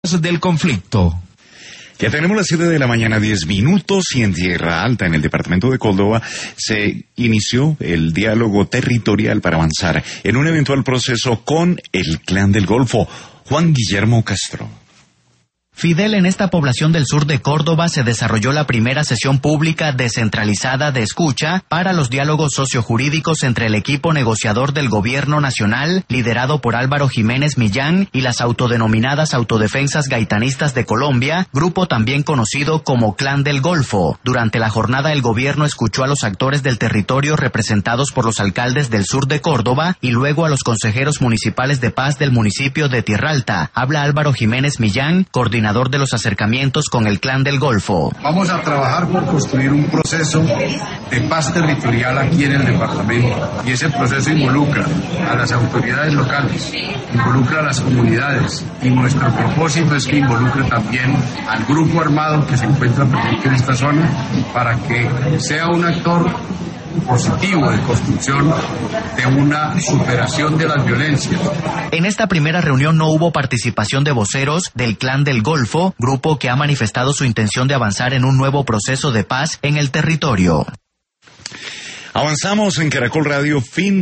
del conflicto. Ya tenemos las 7 de la mañana, 10 minutos, y en Tierra Alta, en el departamento de Córdoba, se inició el diálogo territorial para avanzar en un eventual proceso con el Clan del Golfo. Juan Guillermo Castro. Fidel, en esta población del sur de Córdoba se desarrolló la primera sesión pública descentralizada de escucha para los diálogos sociojurídicos entre el equipo negociador del gobierno nacional, liderado por Álvaro Jiménez Millán, y las autodenominadas Autodefensas Gaitanistas de Colombia, grupo también conocido como Clan del Golfo. Durante la jornada, el gobierno escuchó a los actores del territorio representados por los alcaldes del sur de Córdoba y luego a los consejeros municipales de paz del municipio de Tierra Alta. Habla Álvaro Jiménez Millán, coordinador de los acercamientos con el Clan del Golfo. Vamos a trabajar por construir un proceso de paz territorial aquí en el departamento, y ese proceso involucra a las autoridades locales, involucra a las comunidades, y nuestro propósito es que involucre también al grupo armado que se encuentra presente en esta zona, para que sea un actor positivo de construcción de una superación de las violencias. En esta primera reunión no hubo participación de voceros del Clan del Golfo, grupo que ha manifestado su intención de avanzar en un nuevo proceso de paz en el territorio. Avanzamos en Caracol Radio, fin